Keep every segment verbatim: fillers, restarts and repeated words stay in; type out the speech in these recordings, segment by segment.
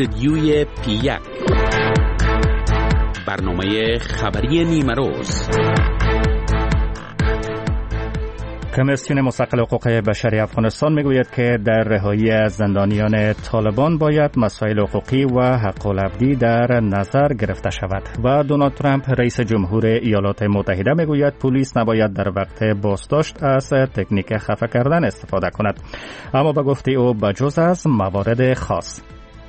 استدیوی پی یک، برنامه خبری نیمروز. کمیسیون مستقل حقوق بشری افغانستان میگوید که در رهایی از زندانیان طالبان باید مسائل حقوقی و حق العبدی در نظر گرفته شود و دونالد ترامپ رئیس جمهور ایالات متحده میگوید پلیس نباید در وقت بازداشت از تکنیک خفه کردن استفاده کند، اما به گفته او بجز از موارد خاص.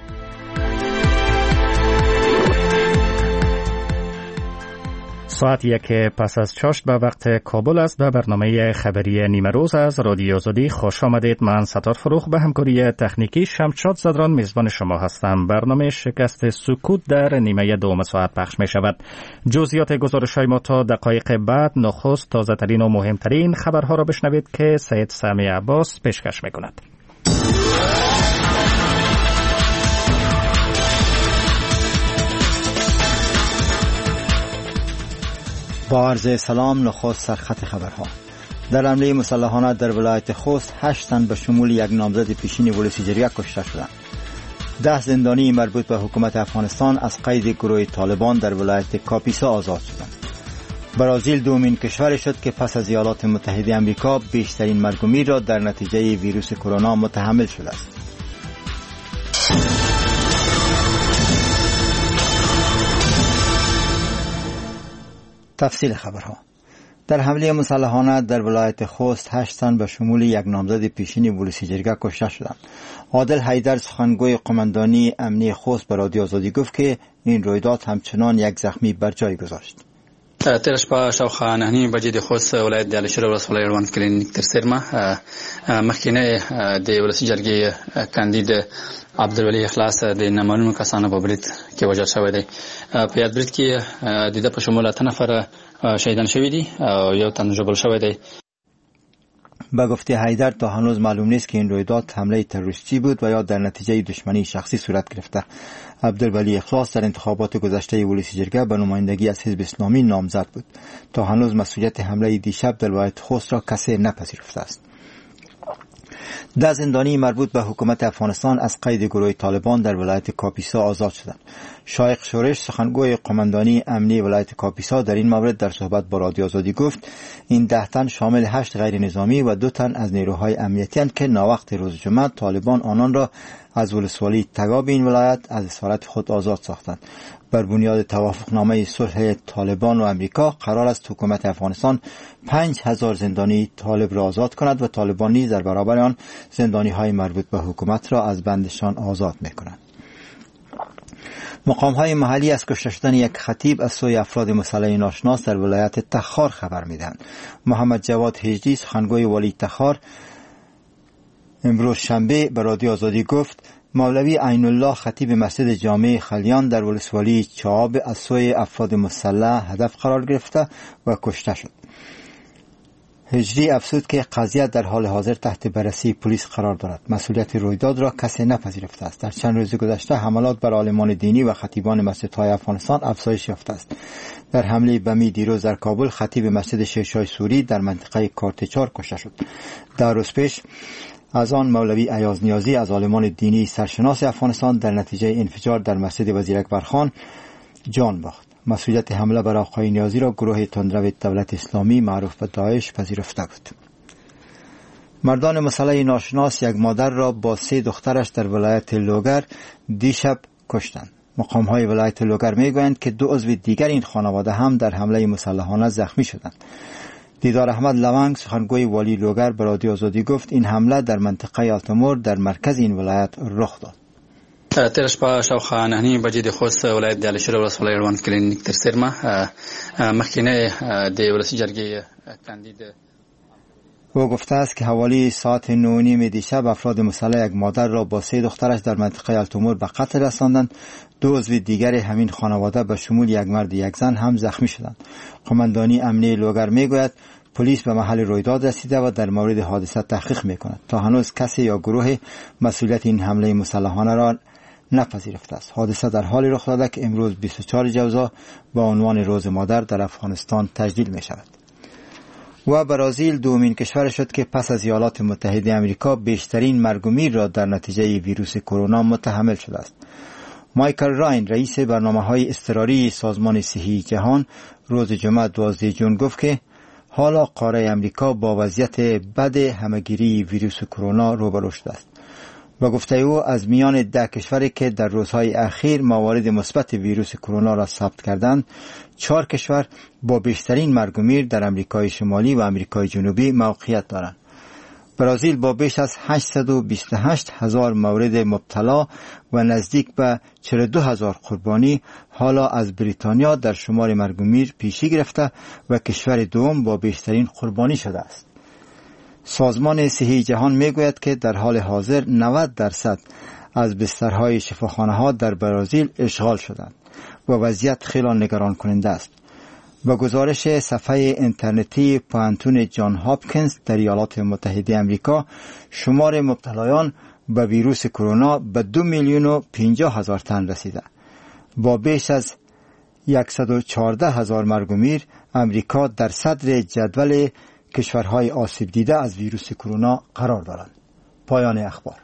ساعت یک پس از چاشت به وقت کابل است. به برنامه خبری نیمه روز از رادیو آزادی خوش آمدید. من ستار فروخ به همکاری تکنیکی شمشاد زدران میزبان شما هستم. برنامه شکست سکوت در نیمه دوم ساعت پخش می شود. جزئیات گزارش های ما تا دقایق بعد. نخست تازه ترین و مهمترین خبرها را بشنوید که سید سامی عباس پیشکش می کند. با عرض سلام، نخست سرخط خبرها. در حمله مسلحانه در ولایت خوست هشت تن به شمول یک نامزد پیشین ولسی جرگه کشته شدند. ده زندانی مربوط به حکومت افغانستان از قید گروه طالبان در ولایت کاپیسا آزاد شدند. برزیل دومین کشور شد که پس از ایالات متحده آمریکا بیشترین مرگ و میر را در نتیجه ویروس کرونا متحمل شده است. تفصیل خبرها. در حمله مسلحانه در ولایت خوست هشت تن به شمول یک نامزد پیشین ولسی جرگه کشته شدند. عادل حیدر سخنگوی قماندانی امنی خوست به رادیو آزادی گفت که این رویداد همچنان یک زخمی بر جای گذاشت. تیر شپه شاوخوا نهه نیمې بجې د خوست ولایت د علشیر ولسوالۍ اړوند کلینیک تر څیرمه مخکینی د ولسي جرګې کاندید عبدالولي اخلاص د نامعلومو کسانو په برید کې وژل شوی دی. په یاد برید کې د ده په شمول اته نفر شهیدان شوي دي او یو تن ژوبل شوی دی. به گفته حیدر تا هنوز معلوم نیست که این رویداد حمله تروریستی بود و یا در نتیجه دشمنی شخصی صورت گرفته. عبدالولی اخلاص در انتخابات گذشته ولسی جرگه به نمایندگی از حزب اسلامی نامزد بود. تا هنوز مسئولیت حمله دیشب در ولایت خوست را کسی نپذیرفته است. ده زندانی مربوط به حکومت افغانستان از قید گروه طالبان در ولایت کاپیسا آزاد شدند. شایق شورش سخنگوی قماندانی امنی ولایت کاپیسا در این مورد در صحبت با رادیو آزادی گفت این ده تن شامل هشت غیر نظامی و دو تن از نیروهای امنیتی اند که ناوقت روز جمعه طالبان آنان را از ولسوالی تگاب این ولایت از اسارت خود آزاد ساختند. بر بنیاد توافقنامه صلح طالبان و امریکا قرار است حکومت افغانستان پنج هزار زندانی طالب را آزاد کند و طالبان نیز در برابر آن زندانی های مربوط به حکومت را از بندشان آزاد میکنند. مقام های محلی از کشته شدن یک خطیب از سوی افراد مسلح ناشناس در ولایت تخار خبر میدهند. محمد جواد هجدی سخنگوی والی تخار امروز شنبه به رادیو آزادی گفت مولوی عین الله خطیب مسجد جامع خلیان در ولسوالی چاب از سوی افراد مسلح هدف قرار گرفته و کشته شد. هجری افزود که قضیه در حال حاضر تحت بررسی پلیس قرار دارد. مسئولیت رویداد را کسی نپذیرفته است. در چند روز گذشته حملات بر عالمان دینی و خطیبان مسجدهای افغانستان افزایش یافته است. در حمله بمی دیروز در کابل خطیب مسجد شیرشاه سوری در منطقه کارتچار کشته شد. در روز پیش از آن مولوی ایاز نیازی از عالمان دینی سرشناس افغانستان در نتیجه انفجار در مسجد وزیر اکبرخان جان باخت. مسئولیت حمله بر آقای نیازی را گروه تندرو دولت اسلامی معروف به داعش پذیرفته بود. مردان مسلح ناشناس یک مادر را با سه دخترش در ولایت لوگر دیشب کشتند. مقام های ولایت لوگر میگویند که دو عضو دیگر این خانواده هم در حمله مسلحانه زخمی شدند. دیدار احمد لونگ سخنگوی والی لوگر به رادیو آزادی گفت این حمله در منطقه آلتمور در مرکز این ولایت رخ داد. تیر شپه شاوخوا نهه نیمې بجې د خوست ولایت د علشیر ولسوالۍ اړوند کلینیک تر څیرمه مخکینی د ولسي جرګې کاندید او گفته است که حوالی ساعت نه و نیم دیشب افراد مسلح یک مادر را با سه دخترش در منطقه آلتمور به قتل رساندند. دو عضو دیگر همین خانواده به شمول یک مرد یک زن هم زخمی شدند. قماندانی امنی لوگر میگوید پلیس به محل رویداد رسیده و در مورد حادثه تحقیق میکند. تا هنوز کسی یا گروه مسئولیت این حمله مسلحانه را نپذیرفته است. حادثه در حال رخ داده که امروز بیست و چهار جوزا با عنوان روز مادر در افغانستان تجلیل می شود. و برزیل دومین کشور شد که پس از ایالات متحده آمریکا بیشترین مرگ و میر را در نتیجه ویروس کرونا متحمل شده است. مایکل راین رئیس برنامه‌های اضطراری سازمان صحی جهان روز جمعه دوازده ژوئن گفت که حالا قاره امریکا با وضعیت بد همه‌گیری ویروس کرونا روبرو شده است. با گفته او از میان ده کشوری که در روزهای اخیر موارد مثبت ویروس کرونا را ثبت کردند، چهار کشور با بیشترین مرگ و میر در امریکای شمالی و امریکای جنوبی موقعیت دارند. برزیل با بیش از هشتصد و بیست و هشت هزار مورد مبتلا و نزدیک به چهل و دو هزار قربانی حالا از بریتانیا در شمار مرگ و میر پیشی گرفته و کشور دوم با بیشترین قربانی شده است. سازمان صحی جهان میگوید که در حال حاضر نود درصد از بسترهای شفاخانه ها در برزیل اشغال شدند و وضعیت خیلی نگران کننده است. با گزارش صفحه اینترنتی پوهنتون جان هاپکینز در ایالات متحده آمریکا، شمار مبتلایان به ویروس کرونا به دو میلیون و پنجاه هزار تن رسیده. با بیش از صد و چهارده هزار مرگ و میر، امریکا در صدر جدول کشورهای آسیب دیده از ویروس کرونا قرار دارند. پایان اخبار.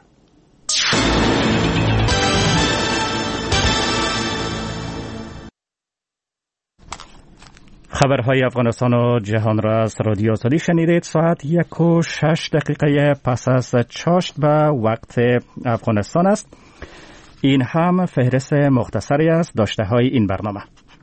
خبرهای افغانستان و جهان را از رادیو آزادی شنیدید. ساعت یک و شش دقیقه پس از چاشت به وقت افغانستان است. این هم فهرست مختصری از داشته های این برنامه.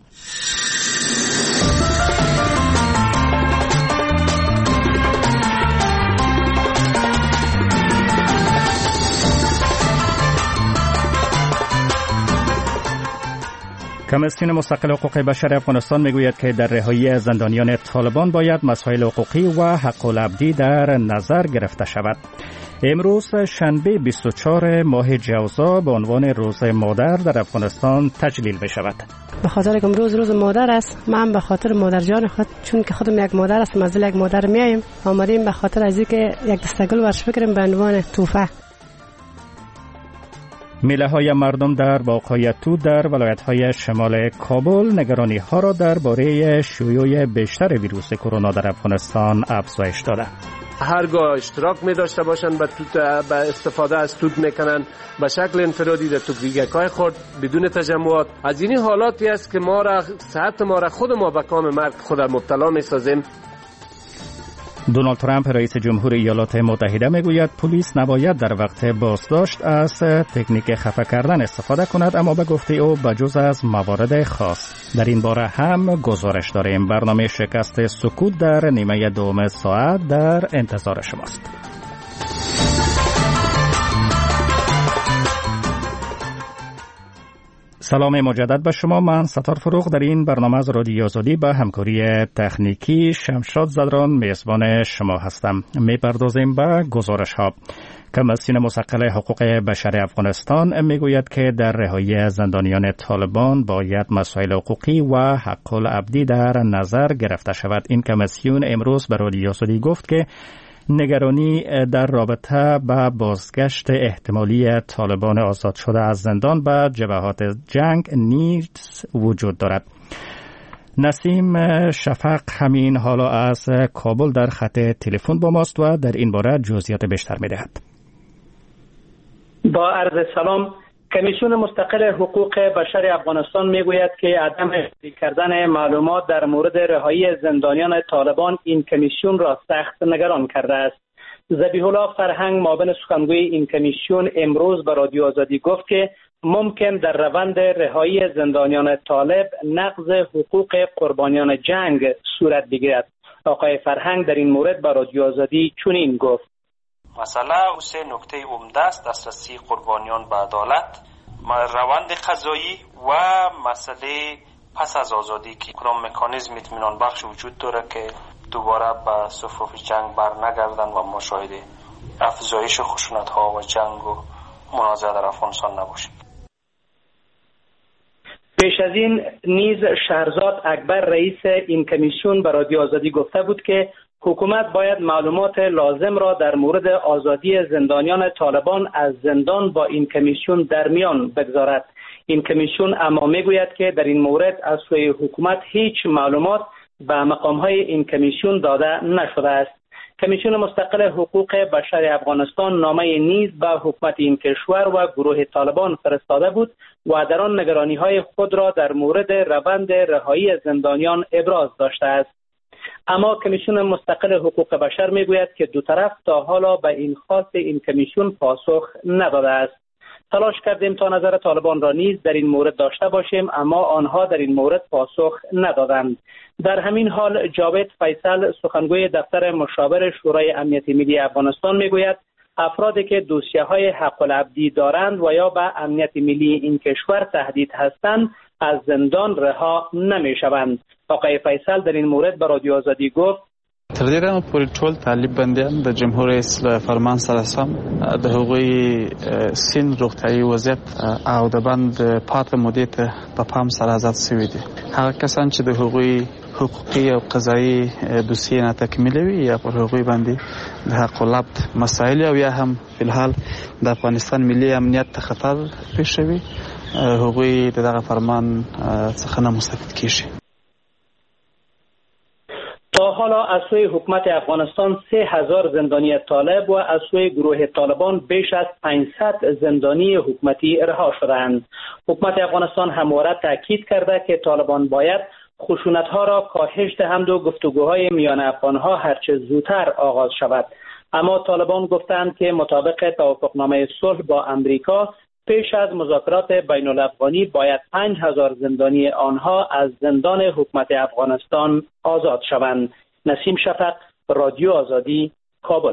کمیسیون مستقل حقوق بشر افغانستان میگوید که در رهایی زندانیان طالبان باید مسائل حقوقی و حق العبدی در نظر گرفته شود. امروز شنبه بیست و چهارم ماه جوزا به عنوان روز مادر در افغانستان تجلیل بشود. به خاطر که امروز روز مادر است، من به خاطر مادر جان خود، چون که خودم یک مادر است، از یک مادر میایم، آمدیم به خاطر از اینکه یک دستگل ورش بگیریم به عنوان تحفه. میله های مردم در باغ‌های توت در ولایت‌های شمال کابل نگرانی ها را درباره شیوع بیشتر ویروس کرونا در افغانستان افزایش داده. هرگاه اشتراک می داشته باشن به توت، به استفاده از توت میکنن به شکل انفرادی در توپیگکای خود بدون تجمعات. از این حالاتی است که ما را صحت ما را خود ما به کام مرگ خود مبتلا می سازیم. دونالد ترامپ رئیس جمهور ایالات متحده میگوید پلیس نباید در وقت بازداشت از تکنیک خفه کردن استفاده کند، اما به گفته او بجز از موارد خاص. در این باره هم گزارش داریم. برنامه شکست سکوت در نیمه دوم ساعت در انتظار شماست. سلام مجدد به شما. من ستار فروغ در این برنامه از رادیو آزادی به همکاری تکنیکی شمشاد زدران میزبان شما هستم. میپردازیم به گزارش ها. کمیسیون مستقل حقوق بشر افغانستان میگوید که در رهایی زندانیان طالبان باید مسائل حقوقی و حق العبدی در نظر گرفته شود. این کمیسیون امروز به رادیو آزادی گفت که نگرانی در رابطه با بازگشت احتمالی طالبان آزاد شده از زندان به جبهات جنگ نیز وجود دارد. نسیم شفق همین حالا از کابل در خط تلفن با ماست و در این باره جزئیات بیشتر می‌دهد. با عرض سلام، کمیسیون مستقل حقوق بشر افغانستان میگوید که عدم افشا کردن معلومات در مورد رهایی زندانیان طالبان این کمیسیون را سخت نگران کرده است. ذبیح الله فرهنگ معاون سخنگوی این کمیسیون امروز به رادیو آزادی گفت که ممکن در روند رهایی زندانیان طالب نقض حقوق قربانیان جنگ صورت بگیرد. آقای فرهنگ در این مورد به رادیو آزادی چنین گفت: مسئله او سه نکته عمده است: دسترسی قربانیان به عدالت، روند قضایی و مسئله پس از آزادی که کدام مکانیزم اطمینان بخش وجود داره که دوباره به صفوف جنگ بر نگردن و مشاهد افزایش خشونت ها و جنگ و منازعه در افغانستان نباشیم. پیش از این نیز شهرزاد اکبر رئیس این کمیسیون به رادیو آزادی گفته بود که حکومت باید معلومات لازم را در مورد آزادی زندانیان طالبان از زندان با این کمیسیون در میان بگذارد. این کمیسیون اما میگوید که در این مورد از سوی حکومت هیچ معلومات به مقام‌های این کمیسیون داده نشده است. کمیسیون مستقل حقوق بشر افغانستان نامه نیز به حکومت این کشور و گروه طالبان فرستاده بود و در آن نگرانی‌های خود را در مورد روند رهایی زندانیان ابراز داشته است. اما کمیسیون مستقل حقوق بشر میگوید که دو طرف تا حالا به این خواست این کمیسیون پاسخ نداده است. تلاش کردیم تا نظر طالبان را نیز در این مورد داشته باشیم، اما آنها در این مورد پاسخ ندادند. در همین حال جاوید فیصل سخنگوی دفتر مشاور شورای امنیت ملی افغانستان میگوید افرادی که دوسیه‌های حق العبدی دارند و یا به امنیت ملی این کشور تهدید هستند از زندان رها نمی‌شوند. آقای فیصل در این مورد به رادیو آزادی گفت تر دې دمه پورې ټول طالب بندیان د جمهور رئیس له فرمان سره سم د هغوی سین روغتیايي وضعیت او د بند پاتې مودې ته په پام سره آزاد شوي دي. هغه کسان چې د هغوی حقوقي او قضایي دوسیې نه تکمیلې وي یا پر هغوی باندې د حق العبد مسایل او یا هم فلحال د افغانستان ملي امنیت ته خطر پیښ شوي هغوی د دغه فرمان څخه نه مستفید کیږي. تا حالا از سوی حکومت افغانستان سه هزار زندانی طالب و از سوی گروه طالبان بیش از پانصد زندانی حکومتی رها شدند. حکومت افغانستان همواره تاکید کرده که طالبان باید خشونت‌ها را کاهش دهند و گفتگوهای میان افغان‌ها هرچه زودتر آغاز شود. اما طالبان گفتند که مطابق توافقنامه صلح با امریکا پیش از مذاکرات بین الافغانی باید پنج هزار زندانی آنها از زندان حکومت افغانستان آزاد شوند. نسیم شفق، رادیو آزادی، کابل.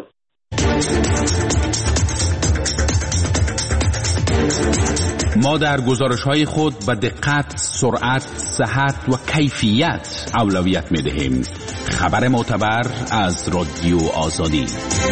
ما در گزارش‌های خود به دقت، سرعت، صحت و کیفیت اولویت می‌دهیم. خبر معتبر از رادیو آزادی.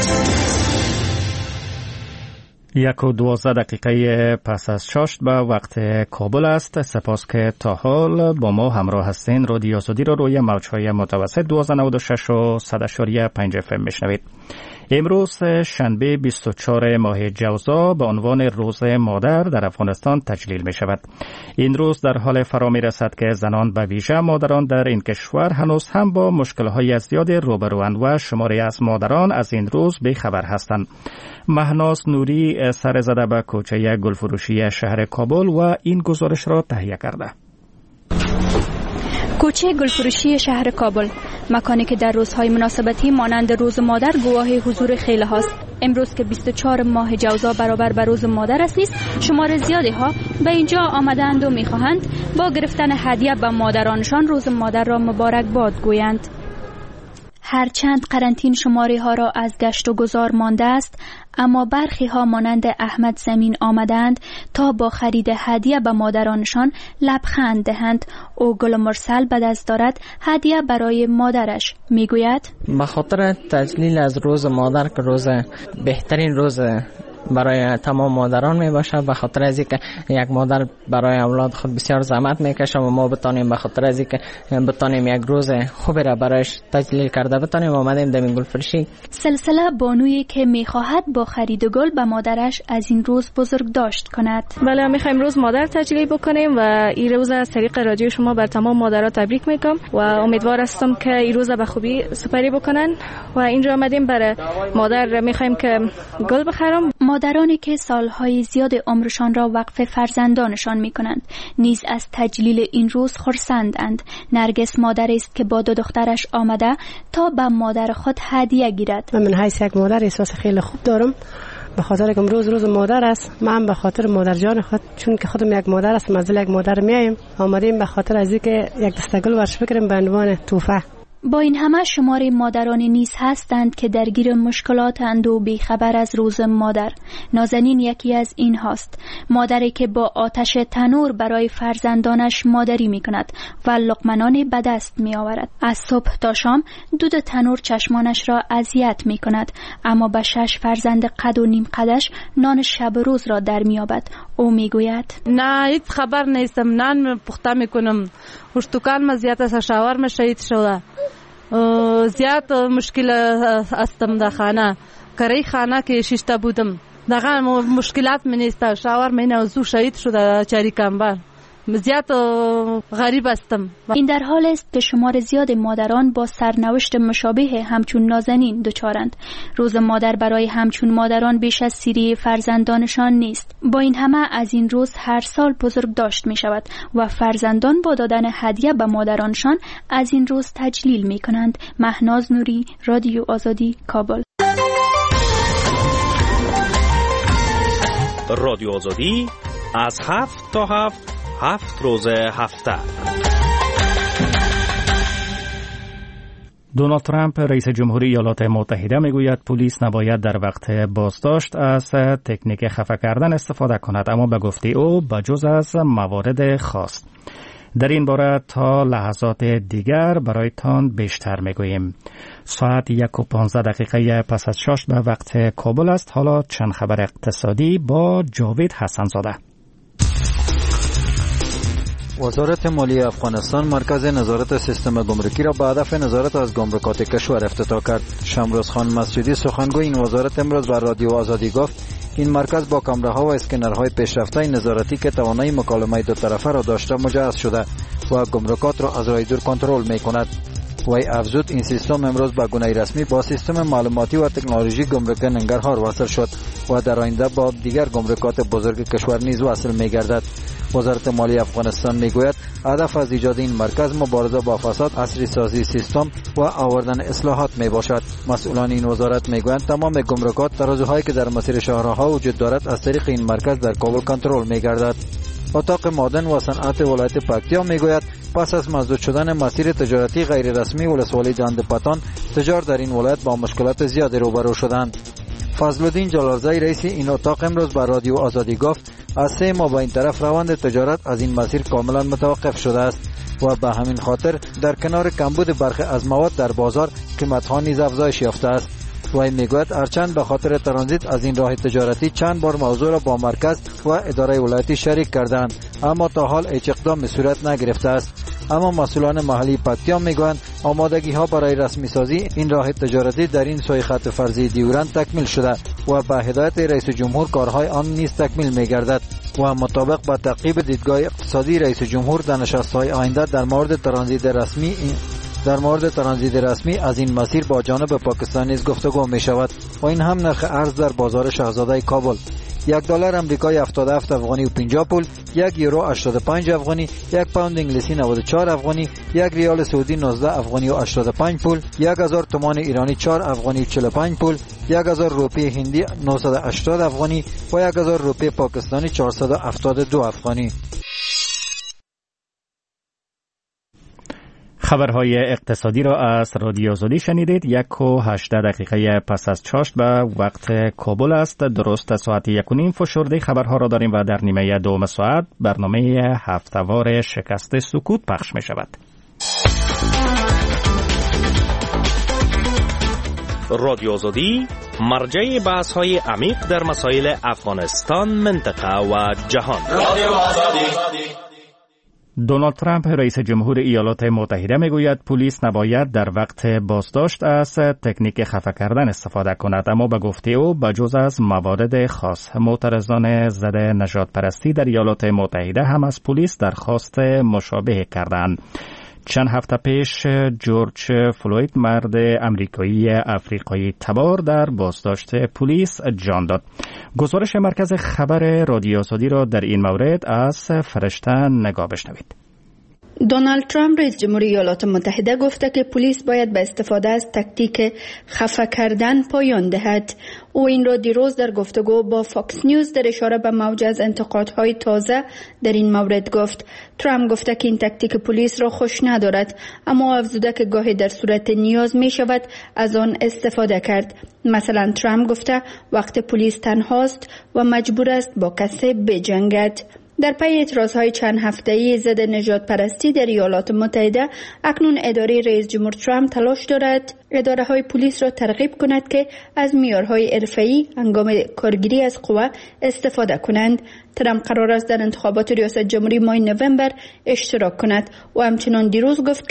یک و دوازده دقیقه پس از شش به وقت کابل است. سپاس که تا حال با ما همراه هستین. رادیو آزادی را روی موج‌های متوسط دویست و نود و شش و صد و پنج اف ام میشنوید. امروز شنبه بیست و چهارم ماه جوزا به عنوان روز مادر در افغانستان تجلیل می شود. این روز در حال فرا می رسد که زنان به ویژه مادران در این کشور هنوز هم با مشکل‌های زیاد روبروند و شماری از مادران از این روز بی‌خبر هستند. مهناز نوری سر زده به کوچه گلفروشی شهر کابل و این گزارش را تهیه کرده. کوچه گلفروشی شهر کابل، مکانی که در روزهای مناسبتی مانند روز مادر گواه حضور خیلی هاست. امروز که بیست و چهارم ماه جوزا برابر به روز مادر است نیست، شمار زیادی ها به اینجا آمدند و میخواهند با گرفتن هدیه به مادرانشان روز مادر را مبارک باد گویند. هرچند قرنطین شماری ها را از گشت و گذار مانده است، اما برخی ها مانند احمد زمین آمدند تا با خرید هدیه به مادرانشان لبخند دهند. او گل مرسل به دست دارد هدیه برای مادرش. میگوید به خاطر تجلیل از روز مادر که روز بهترین روز برای تمام مادران می باشه، به خاطر از اینکه یک مادر برای اولاد خود بسیار زحمت میکشه و ما بتانیم به خاطر از اینکه بتانیم یک روز خوبی را برایش تجلیل کرده بتانیم آمدیم در این گلفروشی. سلسله بانویی که میخواهد با خرید گل به مادرش از این روز بزرگ داشت کند. بله، میخوایم روز مادر تجلیل بکنیم و این روز از طریق رادیو شما بر تمام مادرها تبریک میگم و امیدوار هستم که این روز به خوبی سپری بکنن و اینجا آمدیم برای مادر میخوایم که گل بخرم. مادرانی که سالهای زیاد عمرشان را وقف فرزندانشان می‌کنند نیز از تجلیل این روز خرسندند. نرگس مادری است که با دو دخترش آمده تا به مادر خود هدیه گیرد. من حیث یک مادر احساس خیلی خوب دارم، به خاطر که امروز روز مادر است. من به خاطر مادر جان خود، چون که خودم یک مادر است، از یک مادر میایم آمدیم به خاطر از اینکه یک دستگل ورش بکریم به عنوان تحفه. با این همه شمار مادرانی نیز هستند که درگیر مشکلاتند و بیخبر از روز مادر. نازنین یکی از این هاست. مادری که با آتش تنور برای فرزندانش مادری می کند و لقمنانی به دست می آورد. از صبح تا شام دود تنور چشمانش را اذیت می کند، اما به شش فرزند قد و نیم قدش نان شب روز را در می یابد. او می گوید نه، هیچ خبر نیستم. نان پخته می کنم، هشتوکان ما زیاد است، شاورما شهید شده. زیاد مشکل استم در خانه، کاری خانه که شیشته بودم، دقیقا مشکلات می نیست. شاور می نوزو شهید شده چاری کمبر زیاد غریب هستم. این در حال است که شمار زیاد مادران با سرنوشت مشابه همچون نازنین دچارند. روز مادر برای همچون مادران بیش از سیری فرزندانشان نیست. با این همه از این روز هر سال بزرگ داشت می شود و فرزندان با دادن هدیه به مادرانشان از این روز تجلیل می کنند. مهناز نوری، رادیو آزادی، کابل. رادیو آزادی از هفت تا هفت هفت روز هفته. دونالد ترامپ رئیس جمهوری ایالات متحده میگوید پلیس نباید در وقت بازداشت از تکنیک خفه کردن استفاده کند، اما به گفته او بجز از موارد خاص. در این باره تا لحظات دیگر برایتان بیشتر میگوییم. ساعت یک و پانزده دقیقه پس از شش به وقت کابل است. حالا چند خبر اقتصادی با جاوید حسن زاده. وزارت مالیه افغانستان مرکز نظارت سیستم گمرکی را به هدف نظارت از گمرکات کشور افتتاح کرد. شمروز خان مسجدی سخنگوی این وزارت امروز بر رادیو آزادی گفت این مرکز با کامراها و اسکنرهای پیشرفته نظارتی که توانایی مکالمه دو طرفه را داشته مجهز شده و گمرکات را از راه دور کنترل می کند. وی افزود این سیستم امروز به گونه رسمی با سیستم معلوماتی و تکنولوژی گمرک ننگرهار وصل شد و در آینده با دیگر گمرکات بزرگ کشور نیز وصل می گردد. وزارت مالیه افغانستان میگوید هدف از ایجاد این مرکز مبارزه با فساد، عصری سازی سیستم و آوردن اصلاحات می باشد. مسئولان این وزارت میگویند تمام گمرکات ترازوهایی که در مسیر شاهراه‌ها وجود دارد از طریق این مرکز در کابل کنترل می گردد. اتاق معدن و صنعت ولایت پکتیا میگوید پس از مسدود شدن مسیر تجارتی غیر رسمی ولسوالی دند پتان، تجار در این ولایت با مشکلات زیادی روبرو شدند. فضلالدین جلالزای رئیس این اتاق امروز بر رادیو آزادی گفت از سه ماه به این طرف روند تجارت از این مسیر کاملا متوقف شده است و به همین خاطر در کنار کمبود برخی از مواد در بازار قیمت‌ها نیز افزایش یافته است. وی میگوید هرچند به خاطر ترانزیت از این راه تجارتی چند بار موضوع را با مرکز و اداره ولایتی شریک کردند، اما تا حال هیچ اقدام صورت نگرفته است. اما مسئولان محلی پکتیا میگویند آمادگی ها برای رسمی سازی این راه تجارتی در این سوی خط فرضی دیورند تکمیل شده و به هدایت رئیس جمهور کارهای آن نیز تکمیل میگردد و مطابق با تعقیب دیدگاه اقتصادی رئیس جمهور در نشست‌های آینده در مورد ترانزیت رسمی در مورد ترانزیت رسمی از این مسیر با جانب پاکستان نیز گفتگو می شود و این هم نرخ ارز در بازار شاهزاده کابل. یک دلار امریکایی هفتاد و هفت افغانی و پنجاه پول، یک یورو هشتاد و پنج افغانی، یک پوند انگلیسی نود و چهار افغانی، یک ریال سعودی نوزده افغانی و هشتاد و پنج پول، یک هزار تومان ایرانی چهار افغانی و چهل و پنج پول، یک هزار روپیه هندی نهصد و هشتاد افغانی و یک هزار روپیه پاکستانی چهارصد و هفتاد و دو افغانی. خبرهای اقتصادی را از رادیو آزادی شنیدید. یک و هشده دقیقه پس از چاشت به وقت کابل است. درست ساعت یک و نیم فشرده خبرها را داریم و در نیمه دوم ساعت برنامه هفته‌وار شکست سکوت پخش می شود. رادیو آزادی مرجع بحث های عمیق در مسائل افغانستان، منطقه و جهان. رادیو آزادی. دونالد ترامپ رئیس جمهور ایالات متحده میگوید پلیس نباید در وقت بازداشت از تکنیک خفه کردن استفاده کند، اما به گفته او بجز از موارد خاص. معترضان ضد نژاد پرستی در ایالات متحده هم از پلیس درخواست مشابه کردند. چند هفته پیش جورج فلوید، مرد امریکایی افریقایی تبار، در بازداشت پلیس جان داد. گزارش مرکز خبر رادیو آزادی را در این مورد از فرشته نگاه بشنوید. دونالد ترامپ رئیس جمهوری ایالات متحده گفته که پلیس باید به استفاده از تاکتیک خفه کردن پایان دهد. او این را دیروز در گفتگو با فاکس نیوز در اشاره به موج از انتقادهای تازه در این مورد گفت. ترامپ گفته که این تاکتیک پلیس را خوش ندارد، اما افزوده که گاهی در صورت نیاز می شود از آن استفاده کرد. مثلا ترامپ گفته وقت پلیس تنهاست و مجبور است با کسی بجنگد. در پی اعتراضهای چند هفته‌ای ضد نژاد پرستی در ایالات متحده، اکنون اداره رئیس جمهور ترامپ تلاش دارد اداره‌های پلیس را ترغیب کند که از معیارهای حرفه‌ای هنگام کارگیری از قوه استفاده کنند. ترامپ قرار است در انتخابات ریاست جمهوری ماه نوامبر اشتراک کند و همچنان دیروز گفت که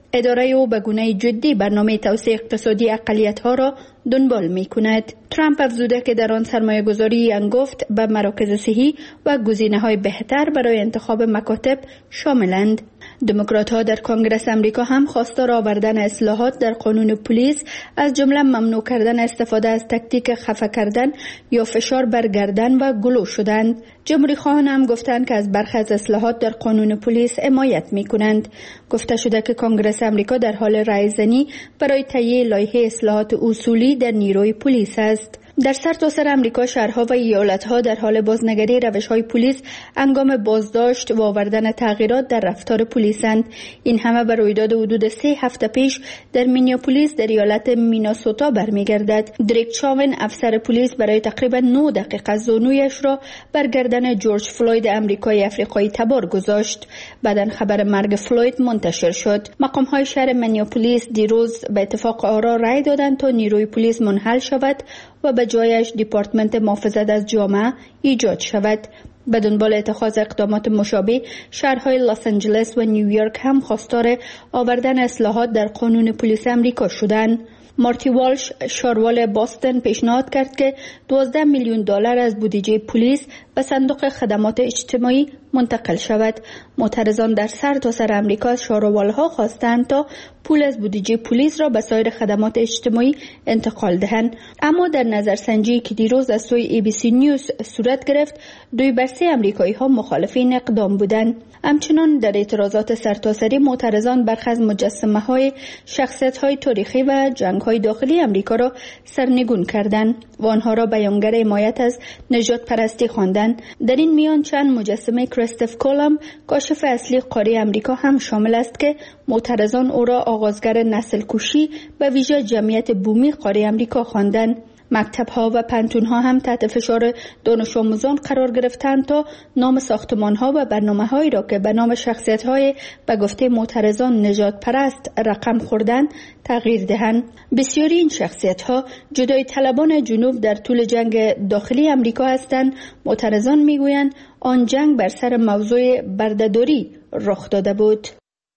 اداره او به گونه جدی برنامه توسعه اقتصادی اقلیت‌ها را دنبال می‌کند. ترامپ افزوده که در آن سرمایه‌گذاری انگفت به مراکز صحی و گزینه‌های بهتر برای انتخاب مکاتب شاملند. دموکرات‌ها در کنگره آمریکا هم خواستار آوردن اصلاحات در قانون پلیس، از جمله ممنوع کردن استفاده از تاکتیک خفه کردن یا فشار بر گردن و گلو شدند. جمهوری‌خواهان هم گفتند که از برخی از اصلاحات در قانون پلیس حمایت می‌کنند. گفته شده که کنگره آمریکا در حال رایزنی برای تهیه لایحه اصلاحات اصولی در نیروی پلیس است. در سرتاسر آمریکا شهرها و ایالت‌ها در حال بازنگری روش‌های پلیس هنگام بازداشت و آوردن تغییرات در رفتار پلیسند. این همه به رویداد حدود سه هفته پیش در مینیاپولیس در ایالت میناسوتا برمیگردد. دریک چاون افسر پلیس برای تقریبا نه دقیقه زانویش را بر گردن جورج فلوید امریکایی افریقایی تبار گذاشت. بعداً خبر مرگ فلوید منتشر شد. مقام‌های شهر مینیاپولیس دیروز به اتفاق آرا رأی دادند تا نیروی پلیس منحل شود و به جایش دیپارتمنت محافظت از جامعه ایجاد شود. به دنبال اتخاذ اقدامات مشابه، شهرهای لس آنجلس و نیویورک هم خواستار آوردن اصلاحات در قانون پلیس امریکا شدند. مارتی والش، شاروال باستن، پیشنهاد کرد که دوازده میلیون دلار از بودجه پلیس به صندوق خدمات اجتماعی منتقل شود. معترضان در سرتاسر آمریکا از شاروالها خواستند تا پول از بودجه پلیس را به سایر خدمات اجتماعی انتقال دهند. اما در نظرسنجی که دیروز از سوی ای بی سی نیوز صورت گرفت، دوی بر سه امریکایی ها مخالف این اقدام بودند. همچنان در اعتراضات سرتاسری، معترضان برخی از مجسمه های شخصیت های تاریخی و جنگ های داخلی امریکا را سرنگون کردند و آنها را بیانگر حمایت از نژاد پرستی خواندند. در این میان چند مجسمه کریستوف کولوم، کاشف اصلی قاره امریکا هم شامل است که معترضان او را آغازگر نسل کشی به ویژه جمعیت بومی قاره امریکا خواندند. مکتب‌ها و پنتون‌ها هم تحت فشار دانش آموزان قرار گرفتند تا نام ساختمان‌ها و برنامه‌هایی را که به نام شخصیت‌های به گفته معترضان نژاد پرست رقم خوردند تغییر دهند. بسیاری این شخصیت‌ها جدای طلبان جنوب در طول جنگ داخلی امریکا هستند. معترضان می‌گویند آن جنگ بر سر موضوع بردهداری رخ داده بود.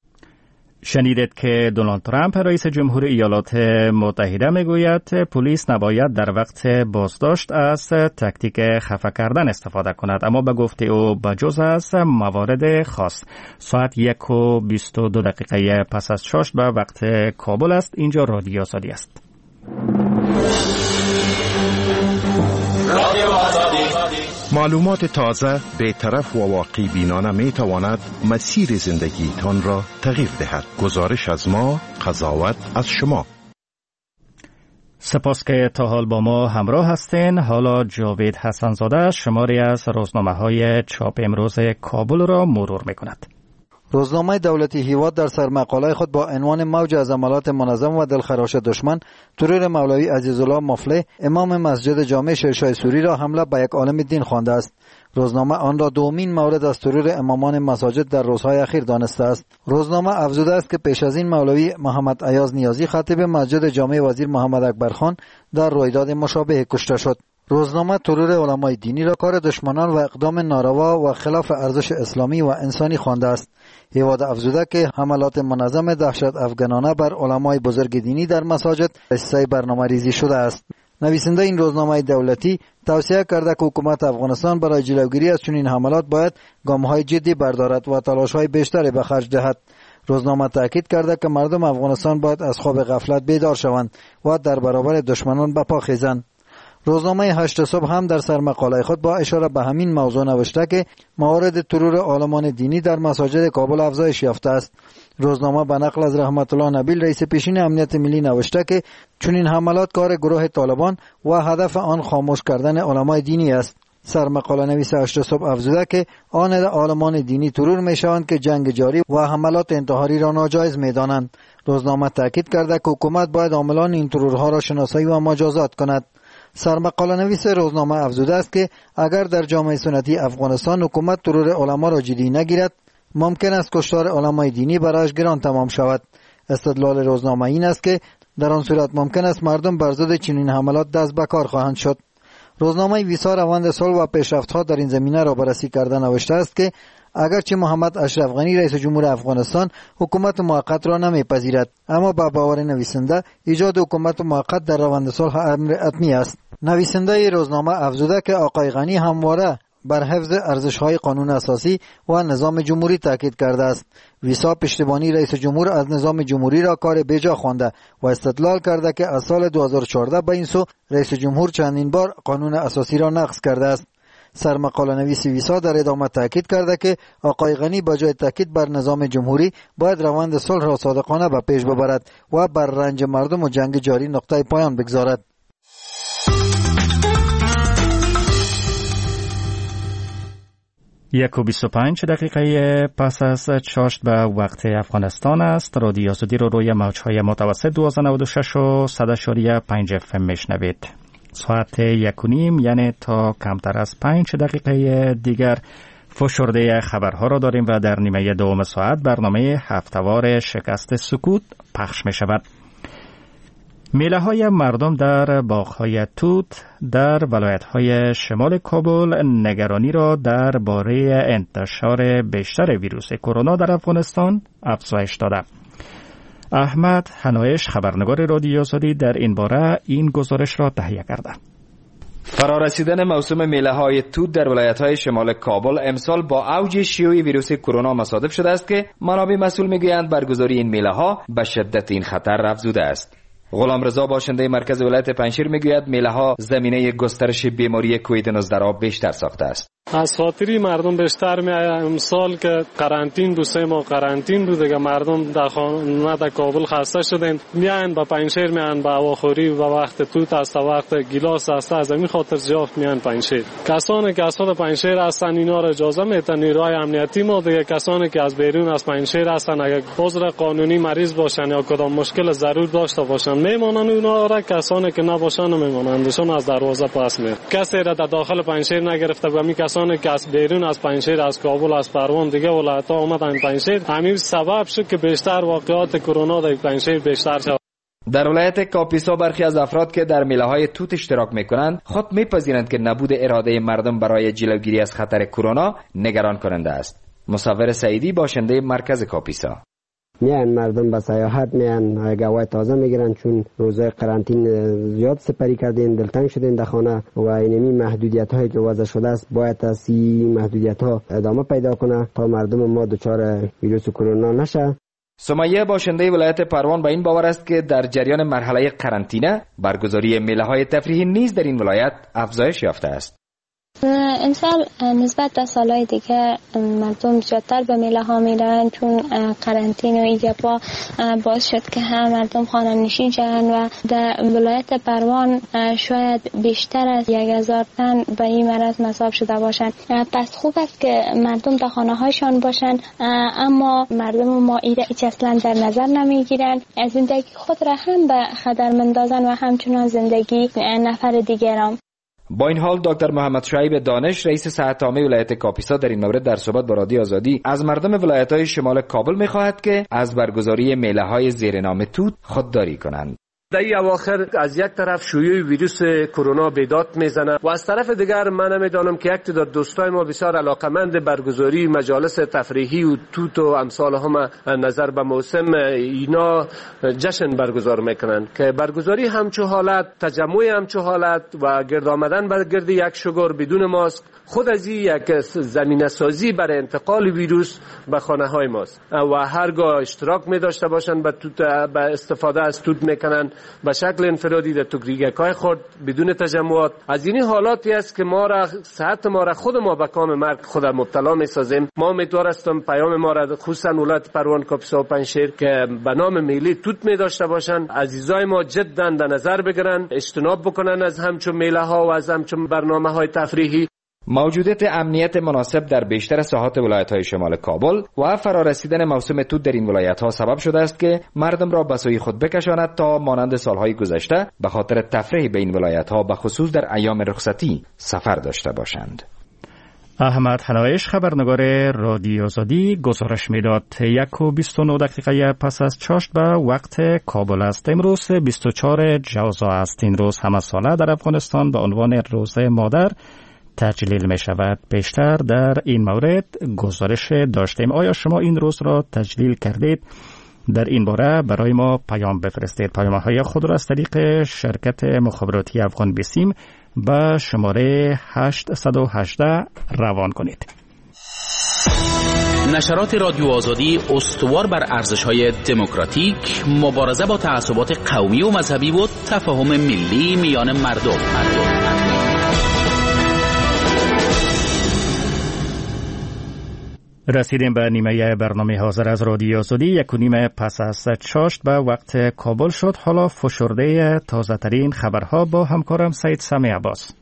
شنیدید که دونالد ترامپ رئیس جمهور ایالات متحده میگوید پلیس نباید در وقت بازداشت از تاکتیک خفه کردن استفاده کند، اما به گفته او بجز از موارد خاص. ساعت یک و بیست و دو دقیقه پس از شش به وقت کابل است. اینجا رادیو آزادی است. رادیو آزادی. معلومات تازه، بی‌طرف و واقعی بینانه می تواند مسیر زندگیتان را تغییر دهد. گزارش از ما، قضاوت از شما. سپاس که تا حال با ما همراه هستین. حالا جاوید حسنزاده شماری از روزنامه‌های چاپ امروز کابل را مرور می‌کند. روزنامه دولتی هیواد در سرمقاله خود با عنوان موج از عملات منظم و دلخراش دشمن، ترور مولوی عزیزالله مفلح امام مسجد جامع شیرشاه سوری را حمله به یک عالم دین خوانده است. روزنامه آن را دومین مورد از ترور امامان مساجد در روزهای اخیر دانسته است. روزنامه افزوده است که پیش از این مولوی محمد ایاز نیازی خطیب مسجد جامع وزیر محمد اکبرخان در رویداد مشابه کشته شد. روزنامه ترور علمای دینی را کار دشمنان و اقدام ناروا و خلاف ارزش اسلامی و انسانی خوانده است. هیواد افزوده که حملات منظم دهشت افغانانه بر علمای بزرگ دینی در مساجد حصه برنامه ریزی شده است. نویسنده این روزنامه دولتی توصیه کرده که حکومت افغانستان برای جلوگیری از چنین حملات باید گام‌های جدی بردارد و تلاش‌های بیشتری به خرج دهد. روزنامه تاکید کرده که مردم افغانستان باید از خواب غفلت بیدار شوند و در برابر دشمنان به پا خیزند. روزنامه هشت صبح هم در سرمقاله خود با اشاره به همین موضوع نوشته که موارد ترور عالمان دینی در مساجد کابل افزایش یافته است. روزنامه به نقل از رحمت الله نبیل رئیس پیشین امنیت ملی نوشته که چنین حملات کار گروه طالبان و هدف آن خاموش کردن علمای دینی است. سرمقاله نویس هشت صبح افزوده که آن عالمان دینی ترور میشوند که جنگ جاری و حملات انتحاری را ناجایز میدانند. روزنامه تاکید کرده که حکومت باید عاملان این ترورها را شناسایی و مجازات کند. سرمقاله نویس روزنامه افزوده است که اگر در جامعه سنتی افغانستان حکومت ترور علما را جدی نگیرد، ممکن است کشتار علمای دینی برایش گران تمام شود. استدلال روزنامه این است که در آن صورت ممکن است مردم بر ضد چنین حملات دست به کار خواهند شد. روزنامه ویسا روند صلح و پیشرفت‌ها در این زمینه را بررسی کرده نوشته است که اگرچه محمد اشرف غنی رئیس جمهور افغانستان حکومت موقت را نمیپذیرد، اما با باور نویسنده ایجاد حکومت موقت در روند صلح امر حتمی است. نویسنده روزنامه افزوده که آقای غنی همواره بر حفظ ارزش‌های قانون اساسی و نظام جمهوری تاکید کرده است. ویسا پشتیبانی رئیس جمهور از نظام جمهوری را کار بیجا خوانده و استدلال کرده که از سال دو هزار و چهارده به این سو رئیس جمهور چندین بار قانون اساسی را نقض کرده است. سرمقاله نویس ویسا در ادامه تاکید کرده که آقای غنی با جای تاکید بر نظام جمهوری باید روند صلح را صادقانه به پیش ببرد و بر رنج مردم و جنگ جاری نقطه پایان بگذارد. یک و بیست و پنج دقیقه پس از چاشت به وقت افغانستان است. رادیو آزادی رو روی موجهای متوسط دوازده نود و شش و صد اشاریه پنج اف ام میشنوید. ساعت یک و نیم یعنی تا کمتر از پنج دقیقه دیگر فشرده خبرها را داریم و در نیمه دوم ساعت برنامه هفته‌وار شکست سکوت پخش می شود. میله های مردم در باغ‌های توت در ولایت‌های شمال کابل نگرانی را درباره انتشار بیشتر ویروس کرونا در افغانستان افزایش داده. احمد حنایش خبرنگار رادیو آزادی در این باره این گزارش را تهیه کرده. فرارسیدن موسم میله های توت در ولایت های شمال کابل امسال با اوج شیوع ویروس کرونا مصادف شده است که منابع مسئول میگویند برگزاری این میله ها به شدت این خطر افزوده است. غلام رضا باشنده مرکز ولایت پنجشیر میگوید میله ها زمینه گسترش بیماری کووید نوزده را بیشتر ساخته است. از خاطری مردم بیشتر میآیند. امسال که قرنطین بود، سه ماه قرنطین بود دیگه، مردم در خانه در کابل خسته شدن، میایند با پنجشیر، میایند با هواخوری و وقت توت است، وقت گیلاس است، از همین خاطر جفت میایند پنجشیر. کسانی که از خود پنجشیر هستن اینا را اجازه میدن نیروهای امنیتی ما، دیگه کسانی که از بیرون از پنجشیر هستن اگر عذر قانونی مریض باشن یا کدام مشکل ضرور داشته باشن میمانند، اونا را کسانی که نباشن نمیمانندشون از دروازه پس میاد. کسی را در داخل پنجشیر نگرفته و می کسانی که از بیرون از پنجشیر، از کابل، از پروان دیگه ولایت‌ها اومدن پنجشیر، همین سبب شد که بیشتر واقعات کرونا در پنجشیر بیشتر شد. در ولایت کاپیسا برخی از افراد که در میله های توت اشتراک میکنند خود میپذیرند که نبود اراده مردم برای جلوگیری از خطر کرونا نگران کننده است. مصور سعیدی باشنده مرکز کاپیسا: میان مردم به سیاحت میان، گوای تازه میگیرن چون روزای قرنطین زیاد سپری کردین، دلتنگ شدین در خانه و اینمی محدودیت هایی که وضع شده است باید از این محدودیت ها ادامه پیدا کنه تا مردم ما دچار ویروس کرونا نشه. سمیه باشنده ولایت پروان با این باور است که در جریان مرحله قرنطینه برگزاری میله های تفریحی نیز در این ولایت افزایش یافته است. امسال نسبت به سالهای دیگه مردم زیادتر به میله ها میرن چون قرنطینه و ایجابا باعث شد که هم مردم خانه نشین شدن و در ولایت پروان شاید بیشتر از یک هزار تن به این مرض مصاب شده باشند. پس خوب است که مردم در خانه هایشان باشند، اما مردم ما ایره هیچ اصلا در نظر نمیگیرن، از زندگی خود را هم به خطر مندازن و همچنان زندگی نفر دیگران. با این حال دکتر محمد شعیب دانش رئیس صحت عامه ولایت کاپیسا در این مورد در صحبت با رادیو آزادی از مردم ولایت‌های شمال کابل می‌خواهد که از برگزاری میله‌های زیر نام توت خودداری کنند. در این اواخر از یک طرف شیوع ویروس کرونا بیداد میزنه و از طرف دیگر من نمیدانم که یک تعداد دوستای ما بسیار علاقمند برگزاری مجالس تفریحی و توت و امثال هم نظر به موسم اینا جشن برگزار میکنن که برگزاری همچو حالت، تجمع همچو حالت و گرد آمدن بر گرد یک شگار بدون ماسک خود از این یک زمینه سازی برای انتقال ویروس به خانه های ماست و هرگاه اشتراک می داشته باشند به توت، به استفاده از توت میکنن به شکل انفرادی در توگریگکای خود بدون تجمعات. از این حالاتی است که ما را صحت ما را خود ما به کام مرگ خود مبتلا می سازیم. ما امیدوار هستم پیام ما را خصوصا ولایت پروان، کاپیسا و پنجشیر که به نام میله توت می داشته باشند عزیزای ما جدا در نظر بگیرن، اجتناب بکنن از همچون میله ها و از همچون برنامه های تفریحی. موجودیت امنیت مناسب در بیشتر ساحات ولایت‌های شمال کابل و فرارسیدن موسم توت در این ولایت‌ها سبب شده است که مردم را به سوی خود بکشاند تا مانند سالهای گذشته به خاطر تفریح به این ولایت‌ها به خصوص در ایام رخصتی سفر داشته باشند. احمد حنایش خبرنگار رادیو آزادی گزارش میداد. یک و بیست و نه دقیقه پس از چاشت به وقت کابل است. امروز بیست و چهار جوزا است. این روز همه ساله در افغانستان به عنوان روز مادر تجلیل می شود. بیشتر در این مورد گزارش داشتیم. آیا شما این روز را تجلیل کردید؟ در این باره برای ما پیام بفرستید. پیام‌های خود را از طریق شرکت مخابراتی افغان بیسیم به شماره هشت یک هشت روان کنید. نشرات رادیو آزادی استوار بر ارزش‌های دموکراتیک، مبارزه با تعصبات قومی و مذهبی و تفاهم ملی میان مردم. مردم. رسیدیم به نیمه برنامه حاضر از رادیو آزادی. یک و نیمه پس از چاشت به وقت کابل شد. حالا فشرده تازه ترین خبرها با همکارم سید سمی عباس.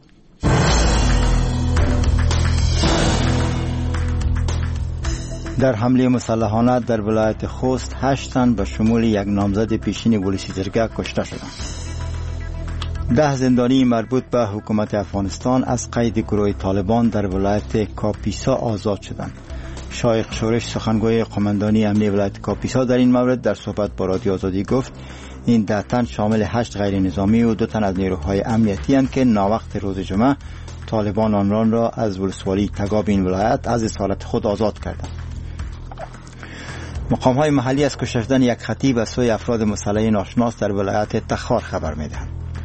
در حمله مسلحانه در ولایت خوست هشت تن به شمول یک نامزد پیشین ولسی جرگه کشته شدند. ده زندانی مربوط به حکومت افغانستان از قید گروه طالبان در ولایت کاپیسا آزاد شدند. شایق شورش سخنگوی قماندانی امنیه ولایت کاپیسا در این مورد در صحبت با رادیو آزادی گفت این ده تن شامل هشت غیر نظامی و دو تن از نیروهای امنیتی هستند که ناوقت روز جمعه طالبان آنان را از ولسوالی تگاب این ولایت از اسارت خود آزاد کردند. مقام‌های محلی از کشته شدن یک خطیب از سوی افراد مسلح ناشناس در ولایت تخار خبر می‌دهند.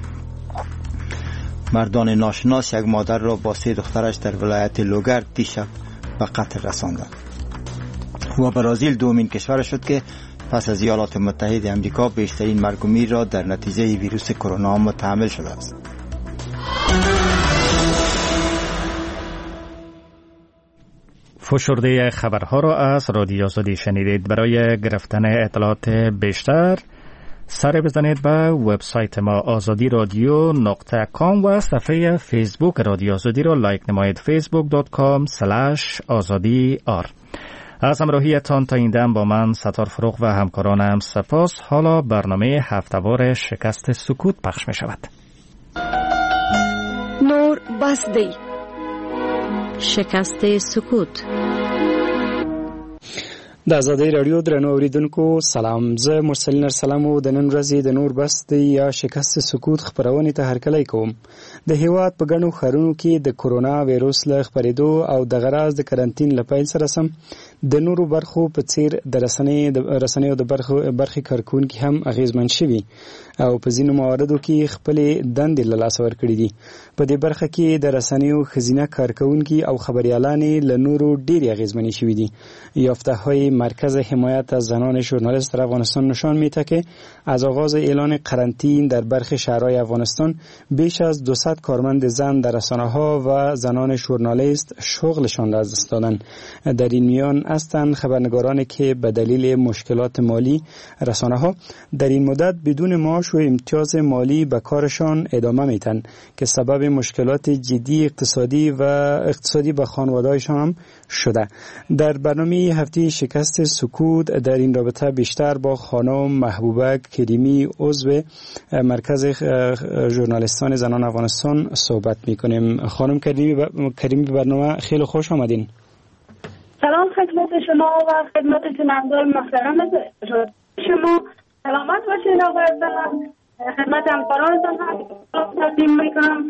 مردان ناشناس یک مادر را با سه دخترش در ولایت لوگر دیشب به قتل رساندند. و برزیل دومین کشور شد که پس از ایالات متحده آمریکا بیشترین مرگ و میر را در نتیجه ویروس کرونا متحمل شده است. فشرده خبرها را از رادیو آزادی شنیدید. برای گرفتن اطلاعات بیشتر سر بزنید به وبسایت ما آزادی رادیو نقطه کام و صفحه فیسبوک رادیو آزادی را لایک نمایید. فیسبوک دات کام سلش آزادی آر. از همراهیتان تا این دم با من ستار فروغ و همکارانم سپاس. حالا برنامه هفته‌وار شکست سکوت پخش می شود. نور بسدی شکست سکوت. د آزادۍ رادیو درنو اوریدونکو سلام. زه مرسلین ارسلم او د نن ورځې د نور بست یا شکست سکوت خبرونه ته هرکلی کوم. د هیواد په ګڼو ښارونو کې د کورونا وایروس له خپرېدو او د غراز د کرنټین له پیل سره سم د نورو برخو په څیر د رسنۍ د رسنیو د برخو برخې کارکونکي هم اغیزمن شوي او په ځینو مواردو کې خپل دندې له لاسه ورکړي دي. په دې برخه کې د رسنیو خزینه کارکونکي او خبریالان له نورو ډېر اغیزمن شوي دي. یافته‌های مرکز حمایت از زنان ژورنالیست در افغانستان نشان می‌دهد که از آغاز اعلان قرنطین در برخی شهرهای افغانستان بیش از دویست کارمند زن در رسانه‌ها و زنان ژورنالیست شغلشان را از دست دادند. در این میان هستند خبرنگارانی که به دلیل مشکلات مالی رسانه‌ها در این مدت بدون معاش و امتیاز مالی به کارشان ادامه می‌دهند که سبب مشکلات جدی اقتصادی و اقتصادی به خانواده‌هایشان هم شده. در برنامه هفته شکست سکوت در این رابطه بیشتر با خانم محبوبه کریمی عضو مرکز ژورنالیستان زنان افغانستان صحبت می‌کنیم. خانم کریمی کریمی به برنامه خیلی خوش آمدین. سلام خدمت شما و خدمت شنوندگان محترم. شما سلامت باشید و خدمت همکارانتان هم تقدیم می‌کنم.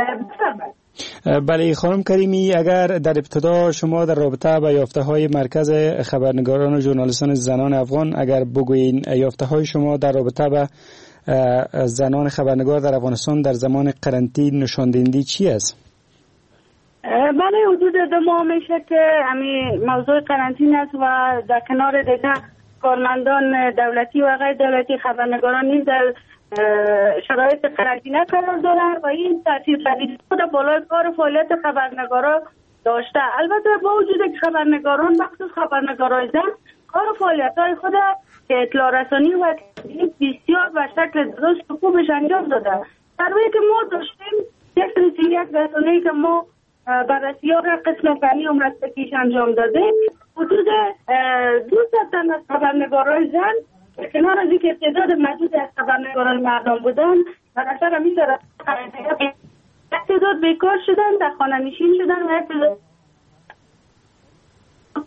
بله خانم کریمی، اگر در ابتدا شما در رابطه با یافته‌های مرکز خبرنگاران و ژورنالیستان زنان افغان اگر بگویین یافته‌های شما در رابطه با زنان خبرنگار در افغانستان در زمان قرنطینه نشان دهنده چی است؟ بله حدود دو ماه میشه که همین موضوع قرنطینه است و در کنار دیگر کارمندان دولتی و غیر دولتی خبرنگاران نیز در شرایط قرنطینه قرار دارند و این تاثیر پذیری خود بالای کار فعالیت خبرنگارا داشته. البته با وجود که خبرنگاران مخصوص خبرنگارای زن کار و فعالیت‌های خود که اطلاع رسانی و بسیار به شکل درست و خوبش انجام داده. در واقع که ما داشتیم یک سری یک رسانه‌ای که ما بررسی‌ها را قسم فنی و مسلکیش انجام داده، حدود دویست تن از خبرنگارای زن کنار از اینکه تعداد محدود از خبرنگاران مردم بودن و اثر همی تعداد بیکار شدن، در خانه نشین شدن و تعداد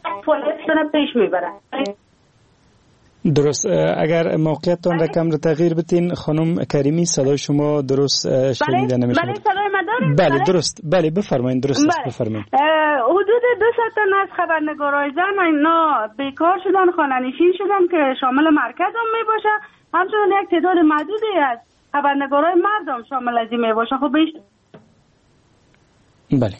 فعالیتشون پیش میبرن. درست. اگر موقعیتتان را کم رو تغییر بتین خانم کریمی، صدای شما درست شنیده نمیشه. بله صدای من دارید؟ بله درست. بله بفرمایید. درست است. بفرمایید. حدود دو تن از خبرنگارای زن اینا بیکار شدن، خانه‌نشین شدن که شامل مرکز هم میباشه، همچنین یک تعداد محدودی از خبرنگارای مردم شامل از این میباشه. خب بیش بله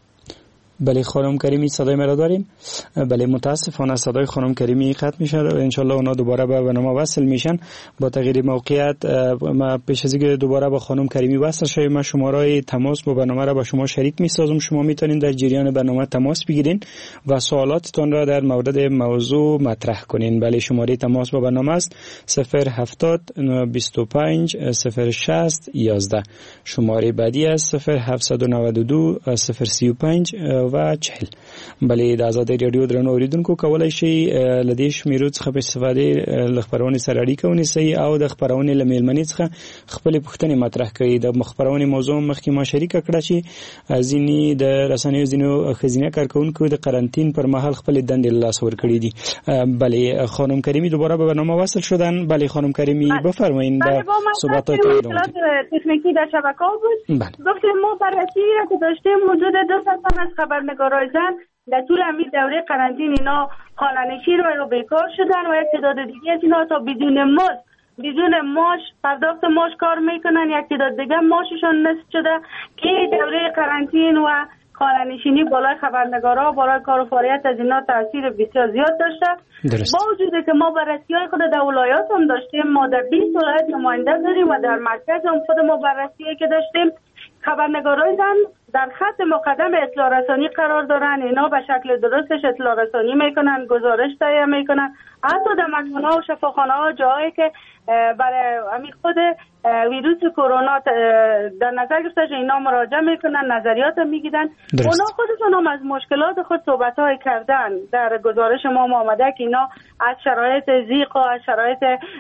بله خانم کریمی صدای مرا داریم. بله متاسفانه صدای خانم کریمی قطع میشه. انشالله اونا دوباره به برنامه وصل میشن. با تغییر موقعیت ما پیش از اینکه دوباره با خانم کریمی وصل شویم ما شماره تماس با برنامه را با شما شریک میسازم. شما میتونین در جریان برنامه تماس بگیرین و سوالاتتان را در مورد موضوع مطرح کنین. بله شماره تماس با برنامه است صفر هفتاد بیست و پنج صفر شصت یازده. شماره بعدی است صفر هفتصد و نود و دو صفر سی و پنج و چهل. بله د آزادۍ رادیو درنو اوریدونکو کولای شي لدې شمیرو څخه په استفادې له خبرونې سره اړیکه ونیسئ او د خبرونې له میلمنې څخه خپلې پوښتنې مطرح کړئ. د خبرونې موضوع مخکې ما شریکه کړه چې ځینې د رسنیو ځینو ښځینه کارکوونکو د قرنطین پر مهال خپلې دندې له لاسه ورکړې دي. بله خانم کریمی دوباره به برنامه وصل شدن. بله خانم کریمی بفرمایید. بله با صحبتات تکنیکی در شبکه بود. گفتیم ما بررسی را که داشتیم حدود دو صد از خبرنگارای زن در طول همین دوره قرنطین اینا خانه‌نشین و بیکار شدن و یک تعداد دیگه از اینا تا بدون مزد بدون معاش پرداخت معاش کار میکنن. یک تعداد دیگه معاششون نصف شده که دوره قرنطین و خانه‌نشینی بالای خبرنگارا بالای کار و فعالیت از اینا تاثیر بسیار زیاد داشته. با وجودی که ما بررسی‌های خود در ولایات هم داشتیم، ما در بیست ولایت نماینده داریم و در مرکز هم خود ما بررسی‌هایی که داشتیم خبرنگارای زن در خط مقدم اطلاع رسانی قرار دارن. اینا به شکل درستش اطلاع رسانی میکنن، گزارش تهیه میکنن، حتی در مکان‌ها و شفاخانه‌ها جایی که برای همین خود ویروس کرونا در نظر گرفته شده اینا مراجعه میکنن، نظریات میگیرن. اونا خودشون هم از مشکلات خود صحبت‌های کردن. در گزارش ما آمده که اینا از شرایط ضیق و از شرایط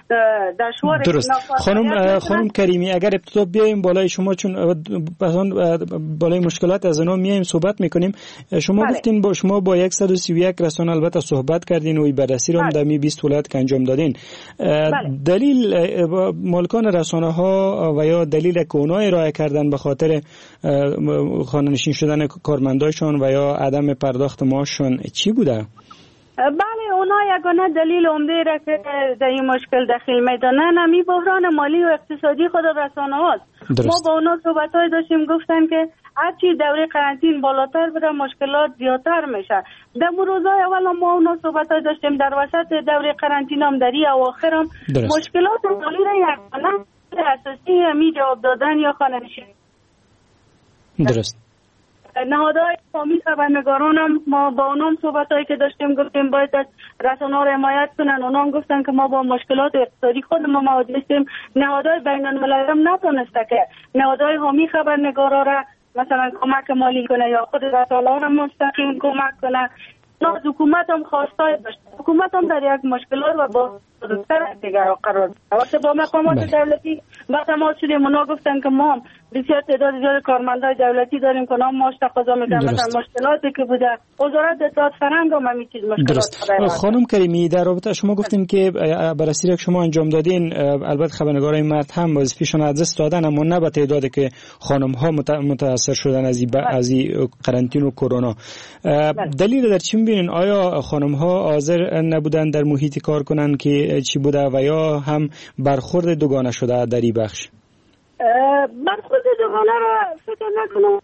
دشوار درست. خانم خانم کریمی اگر ابتدا بیایم بالای شما، چون بالای مشکلات از اونا میایم صحبت میکنیم. شما بله. گفتین با شما با صد و سی و یک رسانه البته صحبت کردین و بررسی رو هم در می بیست ولایت که انجام دادین. بله. دلیل مالکان رسانه ها و یا دلیل که اونا ارائه کردن به خاطر خانه‌نشین شدن کارمندایشون و یا عدم پرداخت معاششون چی بوده؟ بله اونا یگانه دلیل عمده را که در این مشکل دخیل میدانن همین بحران مالی و اقتصادی خود رسانه هاست. ما با اونا صحبت‌های داشتیم، گفتن که هرچی دوره قرنطین بالاتر بره مشکلات زیادتر میشه. در روزهای اول ما اونا صحبت‌های داشتیم، در وسط دوره قرنطین هم در اواخر هم مشکلات مالی را یگانه اساسی همین جواب دادن یا خانه‌نشینی. درست. نهادهای حامی خبرنگاران هم ما با اونام صحبتایی که داشتیم گفتیم باید از رسانه‌ها را حمایت کنن. اونام گفتن که ما با مشکلات اقتصادی خود ما مواجه هستیم. نهادهای بین‌المللی هم نتونسته که نهادهای حامی خبرنگارا را مثلا کمک مالی کنه یا خود رسانه‌ها را مستقیم کمک کنه. نه حکومت هم خواستای داشت. حکومت هم در یک مشکلات و با بزرگتر دیگر قرار داشته. با مقامات دولتی با تماس شدیم، اونا گفتن که ما بسیار تعداد زیاد کارمندای دولتی داریم که اونا معاش تقاضا میکنن. مثلا مشکلاتی که بوده وزارت اطلاعات فرهنگ هم همین چیز مشکلات. خانم کریمی در رابطه شما گفتیم که بررسی را که شما انجام دادین البته خبرنگارای مرد هم وظیفه‌شون از دست دادن، اما نه به تعدادی که خانم ها متاثر شدن از از قرنطین و کرونا. دلیل در چی میبینین؟ آیا خانم ها حاضر نبودن در محیط کار کنن که چی بوده و یا هم برخورد دوگانه شده در این بخش؟ برخورد دوگانه را فکر نکنم.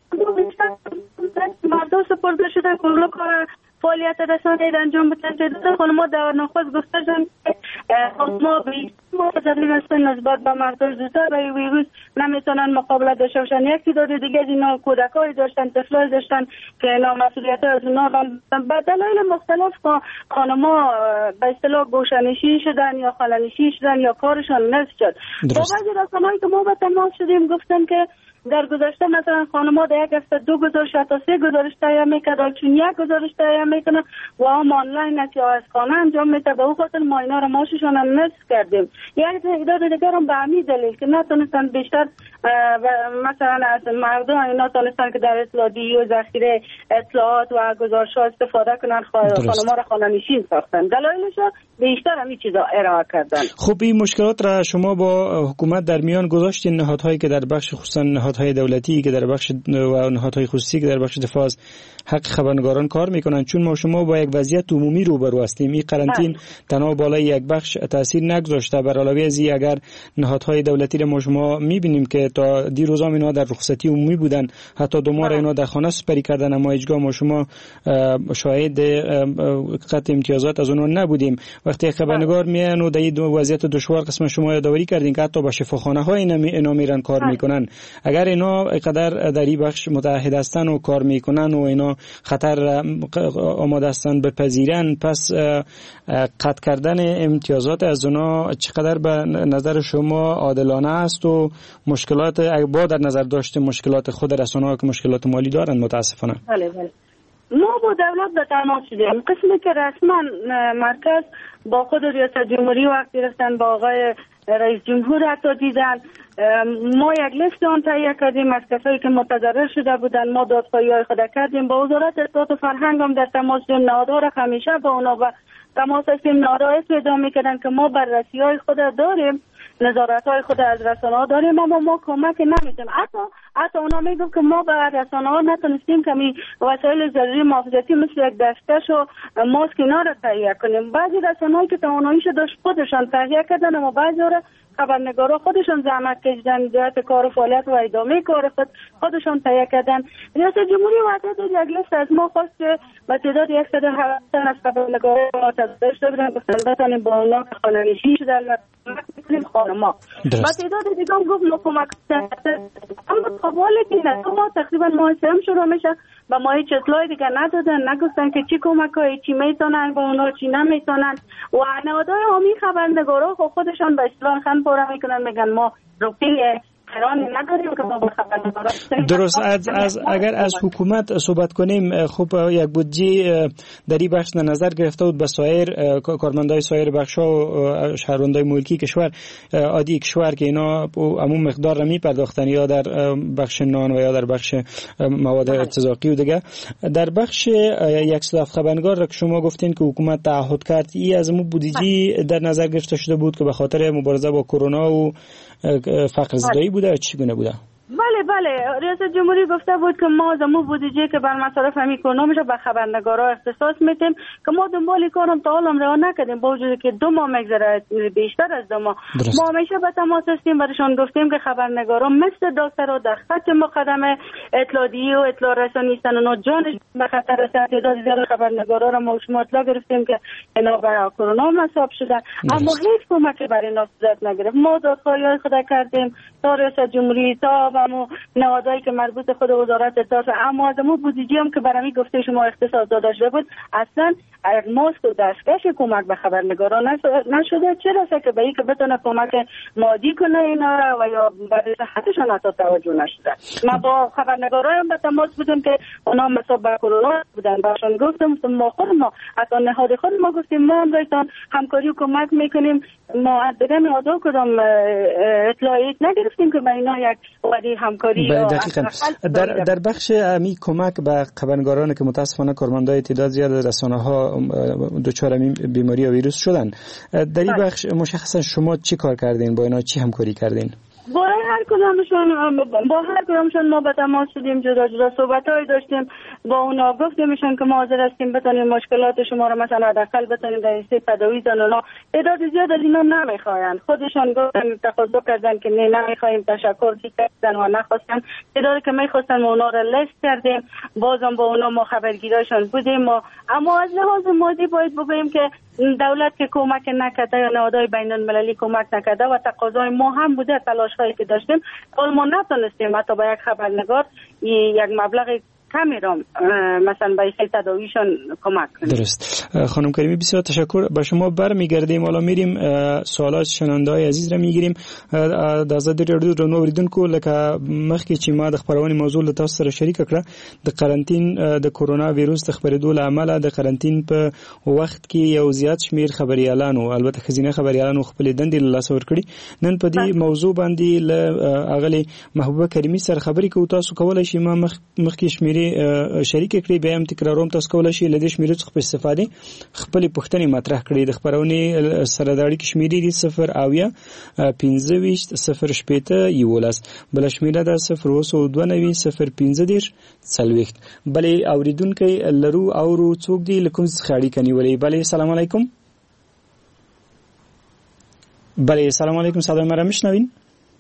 مردم سپرده شده کلو کار فعالیت رسانه‌ای انجام بدن. تعداد خانم‌ها در نخست گفته شدن ما به متضرر هستن نسبت به مردم زودتر به ویروس نمیتونن مقابله داشته باشن. یک تعداد دیگه از اینا کودکایی داشتن، طفلای داشتن که اینا مسئولیت از اونا به دلایل مختلف خانم‌ها به اصطلاح گوشه‌نشین شدن یا خاله‌نشین شدن یا کارشان نصف شد. با بعضی رسانه‌هایی که ما به تماس شدیم گفتن که در گذشته مثلا خانم‌ها در یک هفته دو گزارش تا سه گزارش تهیه می‌کردن، چون یک گزارش تهیه می‌کنن و هم آنلاین است یا از خانه انجام می‌ده. به اون خاطر ما اینا رو معاششون هم نصف کردیم. یک تعداد دیگر هم به همین دلیل که نتونستن بیشتر مثلا از مردم اینا تونستن که در اطلاعی و ذخیره اطلاعات و گزارش‌ها استفاده کنن، خانم‌ها را خانه‌نشین ساختن. دلایلش بیشتر همین چیزا ارائه کردن. خب این مشکلات را شما با حکومت در میان گذاشتین، نهادهایی که در بخش خصوصا نهادهای دولتی که در بخش و نهادهای خصوصی که در بخش دفاع از حق خبرنگاران کار میکنن، چون ما شما با یک وضعیت عمومی روبرو هستیم. این قرنطین تنها بالای یک بخش تاثیر نگذاشته، بر علاوه از این اگر نهادهای دولتی را ما شما میبینیم که تا دیروز هم اینا در رخصتی عمومی بودن، حتی دو ماه اینا در خانه سپری کردن، اما هیچگاه ما شما شاهد قطع امتیازات از اونها نبودیم. وقتی خبرنگار میان و در این وضعیت دشوار قسم شما یادآوری کردین که حتی با شفاخانه های اینا میرن کار میکنن. اگر اینا قدر در این بخش متحد هستن و کار میکنن و اینا خطر آماده هستن بپذیرن، پس قطع کردن امتیازات از اونا چقدر به نظر شما عادلانه است و مشکلات با در نظر داشته مشکلات خود رسانه‌ها که مشکلات مالی دارن متاسفانه؟ بله بله. ما با دولت به تماس شدیم. قسمی که رسما مرکز با خود ریاست جمهوری وقت گرفتن، با آقای رئیس جمهور حتی دیدن، ما یک لیست آن تهیه کردیم از کسایی که متضرر شده بودن. ما دادخواهی های خود کردیم، با وزارت اطلاعات و فرهنگ هم در تماس شدیم. نهادها را همیشه با اونا و تماس هستیم. نهادها ادعا میکردن که ما بررسی های خود داریم، نظارت های خود از رسانه ها داریم، اما ما کمک نمیتونیم. حتی حتی اونا میگن که ما به رسانه ها نتونستیم که می وسایل ضروری محافظتی مثل یک دستکش و ماسک اینا را تهیه کنیم. بعضی رسانه هایی که تواناییش داشت خودشان تهیه کردن، اما بعضی را خبرنگارا خودشون زحمت کشیدن، جهت کار و فعالیت و ادامه کار خود خودشون تهیه کردن. ریاست جمهوری وعده یک لیست از ما خواست که به تعداد صد و هفتاد از خبرنگارا متضرر شده بودن، گفتن بتانیم با اونا خانه‌نشین شدن و می‌کنیم خانم‌ها. با تعداد دیگه هم گفت ما کمک کردن، اما قباله که نه ما تقریبا ماه سوم شروع میشه و ما هیچ اطلاعی دیگه ندادن، نگفتن که چی کمک‌های چی میتونن با اونا چی نمیتونن. و نهادهای عمومی خبرنگارا خودشان به اصطلاح خن پاره میکنن، میگن ما روپیه قرار نداریم که ما با خبرنگارا. درست. از, از اگر از حکومت صحبت کنیم، خب یک بودجه در این بخش نظر گرفته بود به سایر کارمندای سایر بخش‌ها و شهروندای ملکی کشور عادی کشور که اینا عموم مقدار را میپرداختن، یا در بخش نان و یا در بخش مواد ارتزاقی و دیگه. در بخش یک صف خبرنگار را که شما گفتین که حکومت تعهد کرد، این از مو بودجه در نظر گرفته شده بود که به خاطر مبارزه با کرونا و فقر زدایی بوده، چگونه بوده؟ بله بله، ریاست جمهوری گفته بود که ما زمو بودجه که بر مصارف همی اکنومیش به خبرنگارا اختصاص میدیم که ما دنبال کارم تا حالا راه نکردیم، با وجودی که دو ماه میگذره، بیشتر از دو ماه. ما همیشه به تماس هستیم، برشان گفتیم که خبرنگارا مثل دکترها در خط مقدمه اطلاعی و اطلاع رسانی هستن، اونا جانش به خطر است. تعداد زیاد خبرنگارا را ما شما اطلاع گرفتیم که اینا برای کرونا مصاب شدن، اما هیچ کمکی برای اینا صورت نگرفت. ما دادخواهی خود کردیم تا ریاست جمهوری، تا و نهادهایی که مربوط خود وزارت اطلاعات، اما از مو بودجه هم که برای گفته شما اختصاص داده شده بود، اصلا ماسک و دستکش کمک به خبرنگاران نشده. چرا که به این که بتونه کمک مادی کنه اینا را و یا برای صحتشان حتی توجه نشده. ما با خبرنگاران به تماس بودیم که اونا مصاب به کرونا بودن، برشان گفتم ما خود ما حتی نهاد خود ما گفتیم ما هم رایتان همکاری و کمک میکنیم. ما از دیگه نهادها کدام اطلاعیت نگرفتیم که به اینا یک وعده همکاری. در در بخش امی کمک به خبرنگاران که متاسفانه کارمندای تعداد زیاد رسانه‌ها دچار این بیماری و ویروس شدن، در این بخش مشخصا شما چی کار کردین؟ با اینا چی همکاری کردین؟ با هر کدامشون با هر کدامشون ما به تماس شدیم، جدا جدا صحبت‌های داشتیم با اونا، گفتیمشون که ما حاضر هستیم بتونیم مشکلات شما رو مثلا حداقل بتونیم در این تداوی زن. اونا تعداد زیاد از اینا نمیخواین، خودشون گفتن تقاضا کردن که نه نمیخوایم، تشکر کردن و نخواستن. تعدادی که میخواستن ما اونا رو لیست کردیم، بازم با اونا ما خبرگیراشون بودیم ما. اما از لحاظ مادی باید بگوییم که دولت که کمک نکرده یا نهادهای بین المللی کمک نکرده و تقاضای ما هم بوده، تلاش هایی که داشتیم، اول ما نتونستیم حتی با یک خبرنگار یک مبلغ کمی را مثلا به این تداویشان کمک کنیم. درست. خانم کریمی بسیار تشکر. به شما برمیگردیم. حالا میریم سوالات شنونده های عزیز را میگیریم. د آزادي رادیو درنو اوریدونکو لکه مخکې چې ما د خبرونې موضوع له تاسو سره شریک کړه د قرنټین د کورونا وایروس د خبرېدو له امله د قرنټین په وخت کې یو زیات شمیر خبريالانو البته خزینه خبريالانو خپل دندې له لاس ورکړي. نن په دې موضوع باندې له اغلی محبوبه کریمی سره خبرې کوو. تاسو کولای شئ ما مخ مخکې شمیرې شریک کړئ بیا هم تکراروم. تاسو کولای شئ له دې شمیرې څخه په استفاده خپل پوښتنې مطرح کړئ. د خبرونې سره د اړیکې شمیرې دي صفر اویا پنځه ویشت صفر شپېته یولس بل شمیره ده صفر اوه سوه دوه نوي صفر پنځه دېرش څلوېښت. بلې اوریدونکي لرو اورو څوک دي له کوم څخه اړیکه نیولې؟ بلې سلام علیکم. بله سلام علیکم صدای مرا میشنوین؟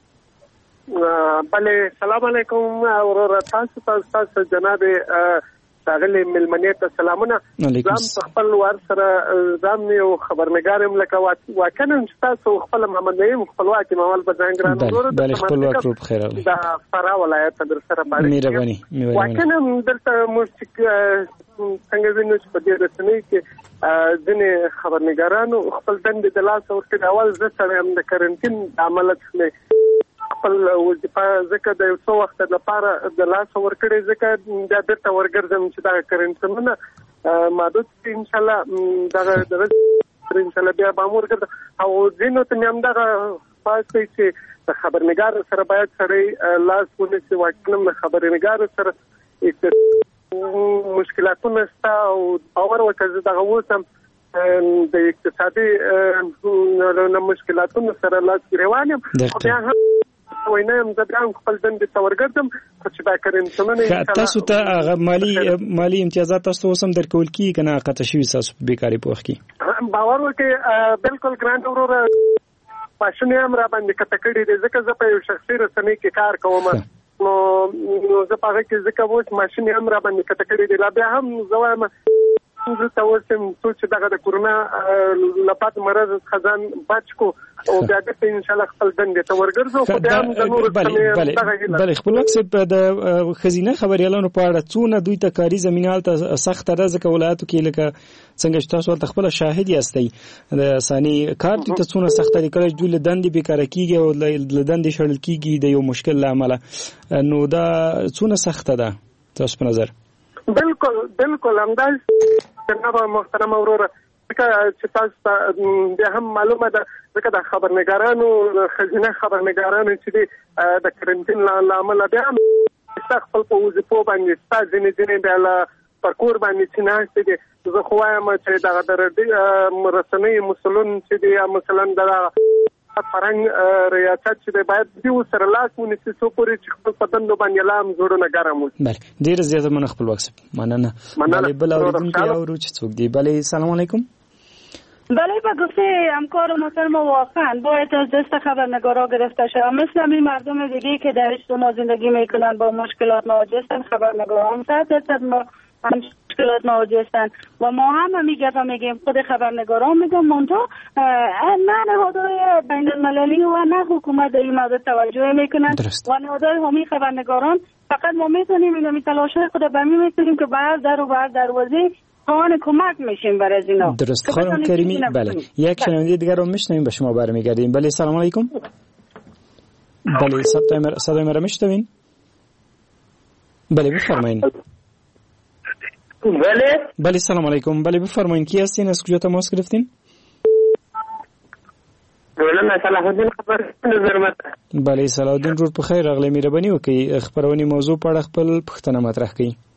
بله سلام علیکم ورور تاسو تاسو جناب ښاغلي ملمنې ته سلامونه. زم خپل ور سره زم یو خبرنګار یم لکه واکنه تاسو خپل محمد نعیم خپلواکي مول په ځانګړي ورور بله خپلواک روپ خیر علي د فرا ولایت در سره باندې مهرباني واکنه درته موسیق څنګه وینو چې په دې رسنۍ کې ځینې خبرنګارانو خپل دندې د لاس ورکړي. اول زه سره هم د کرنټین د عمله څخه خپل وظیفه ځکه د یو څو وخت لپاره د لاس ورکړي ځکه د بیرته ورګرځم چې دا کرنټینونه محدود ان شاء الله دا د ان شاء الله بیا به ورګرځم او ځینو ته هم دا پاتې چې د خبرنګار سره باید سره لاس ونیسي. واکلم خبرنګار سره مشکلاتونه شته او باور وکړه دغه اوسم د اقتصادي مشکلاتونو سره لاس ګریوان یم. بیا هم وینم زه بیا خپل دندې ته ورګرځم چې دا کرنټینونه تاسو ته هغه مالي مالي امتیازات تاسو اوسم درکول کیږي که نه قطع شوي ستاسو په بیکاري په وخت کې؟ باور وکړئ بالکل ګرانټ وروره ماشینې هم را باندې قطع کړي دي ځکه زه په یو شخصي رسنۍ کې کار کوم نو نو زه په هغه کې ځکه اوس ماشینې هم را باندې قطع کړي دي. لا بیا هم زه وایم زه ته اوسم څو چې دغه د کورونا لپاره مرض خزان بچ کو او بیا د ان شاء الله خپل دندې ته ورګرځو. خو بیا هم د نور بله بله خپلواک صاحب د خزینه خبريالانو په اړه څونه دوی ته کاري زمینه هلته سخته ده ځکه ولایتو کې لکه څنګه چې تاسو هلته خپله شاهد یاستئ د ثاني کار دوی ته څونه سخته دي کله چې دوی له دندې بېکاره کېږي او له دندې شړل کېږي د یو مشکل له امله نو دا څونه سخته ده تاسو په نظر؟ بالکل بالکل همداسې جناب محترم وروره ځکه چې تاسو ته بیا هم معلومه ده ځکه د خبرنګارانو ښځینه خبرنګارانو چې دي د کرنټین له امله بیا هم ستا خپل په وظیفو باندې ستا ځینې ځینې بیا له پر کور باندې چې ناستې دي زه خو وایم چې دغه د رسنیو مسؤلون چې دي مثلا د فرهنګ ریاست چې باید دوی سره لاس ونیسي څو پورې چې خپل په دندو باندې لا هم زړونه ګرم وي. بله ډېره زیاته مننه خپلواک صاحب مننه. بله بل اورېدونکی اورو چې څوک دی. بله سلام علیکم. بله به گفته همکار محترم واقعا باید از دست خبرنگارا گرفته شود مثل همین مردم دیگه که در اجتماع زندگی میکنن با مشکلات مواجه هستند. خبرنگارا هم صد درصد ما هم مشکلات مواجه هستند و ما هم همی گفت میگیم خود خبرنگارا میگم منتها نه نهادهای بین المللی و نه حکومت در این مورد توجه میکنن و نهادهای حامی خبرنگاران فقط ما میتونیم اینو تلاشای خود به می میکنیم که بر در و بر دروازه خواهان کمک میشیم برای از اینا. درست خانم کریمی. بله یک شنونده دیگر رو میشنویم به شما برمیگردیم. بله سلام علیکم. بله صدای مرا میشنوین؟ بله بفرمایید. بله بله سلام علیکم. بله بفرمایید کی هستین از کجا تماس گرفتین؟ مولانا صلاح الدین خبر نظر. بله صلاح الدین رور په خیر راغلی. مهرباني وکړئ خبرونې موضوع په اړه خپل پوښتنه مطرح کړئ.